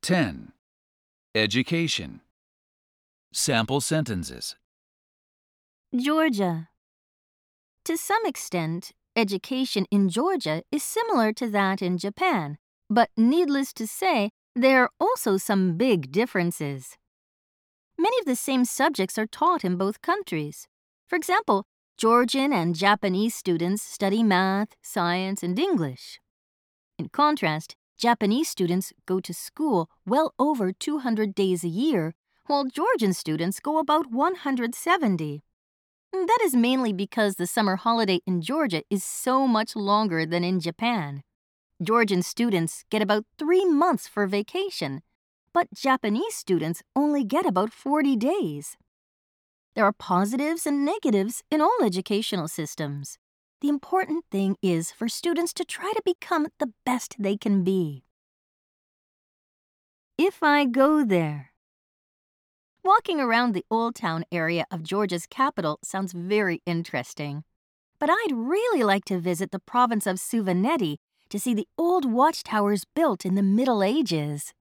10. Education. Sample sentences. Georgia. To some extent, education in Georgia is similar to that in Japan, but needless to say, there are also some big differences. Many of the same subjects are taught in both countries. For example, Georgian and Japanese students study math, science, and English. In contrast, Japanese students go to school well over 200 days a year, while Georgian students go about 170. That is mainly because the summer holiday in Georgia is so much longer than in Japan. Georgian students get about 3 months for vacation, but Japanese students only get about 40 days. There are positives and negatives in all educational systems. The important thing is for students to try to become the best they can be. If I go there. Walking around the Old Town area of Georgia's capital sounds very interesting. But I'd really like to visit the province of Suvaneti to see the old watchtowers built in the Middle Ages.